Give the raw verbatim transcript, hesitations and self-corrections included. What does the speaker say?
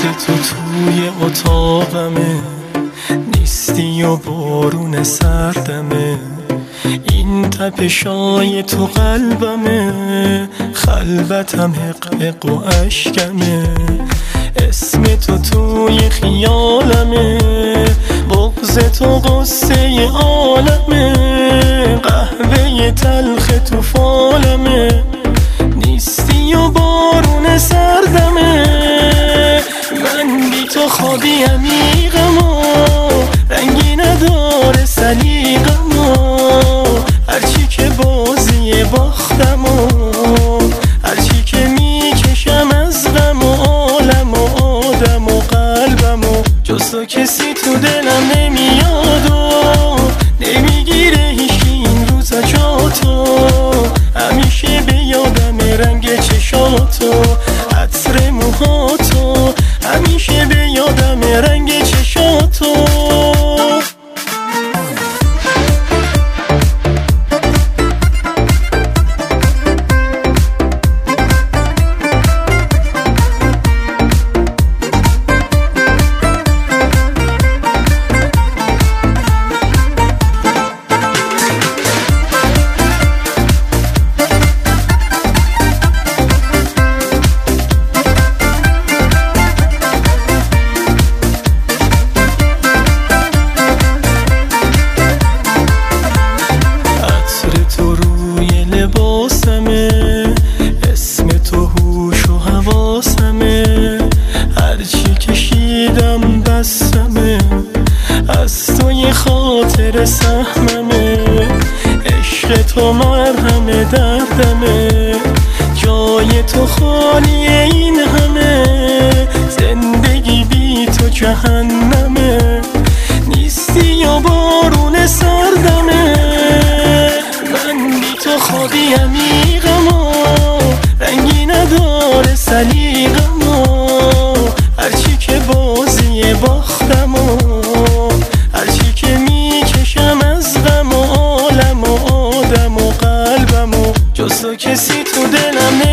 تو توی اتاقمه، نیستی و بارون سردمه، این تپشای تو قلبمه، خلوتم حق و اشکمه، اسم تو توی خیالمه، بغض تو قصه عالمه، قهوه تلخ تو فالمه، نیستی و بارون سردمه، من بی تو خوابی عمیقم و رنگی نداره سلیقم و هرچی که بازی باختم و هرچی که میکشم از غم و عالم و آدم و قلبم و جز تو کسی تو دلم نمیاد و نمیگیره هیچی این روزا جاتو، همیشه به یادم رنگ چشاتو، عطر موهاتو، همیشه به یادم رنگ چشاتو. اسم تو هوش و حواسمه، هرچی کشیدم بسمه، از تو یه خاطر سهممه، عشق تو مرهم دردمه، جای تو خالی این همه، زندگی بی تو جهنمه، نیستی یا بارون سردمه، من بی تو خوابی عمیقم و رنگی نداره سلیقم و هرچی که بازی باختم و هرچی که میکشم از غم و عالم و آدم و قلبم و جز تو کسی تو دلم